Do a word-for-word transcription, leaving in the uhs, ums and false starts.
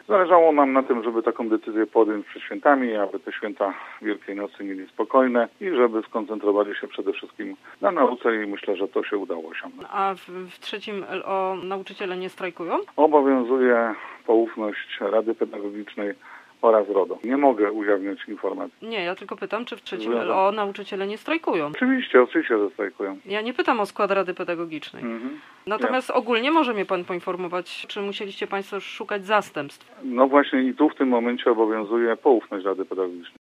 Zależało nam na tym, żeby taką decyzję podjąć przed świętami, aby te święta Wielkiej Nocy mieli spokojne i żeby skoncentrowali się przede wszystkim na nauce i myślę, że to się udało osiągnąć. A w, w trzecim L O nauczyciele nie strajkują? Obowiązuje poufność Rady Pedagogicznej oraz RODO. Nie mogę ujawniać informacji. Nie, ja tylko pytam, czy w trzecim L O nauczyciele nie strajkują. Oczywiście, oczywiście, że strajkują. Ja nie pytam o skład Rady Pedagogicznej. Mhm. Natomiast ja. ogólnie może mnie Pan poinformować, czy musieliście Państwo szukać zastępstw? No właśnie i tu w tym momencie obowiązuje poufność Rady Pedagogicznej.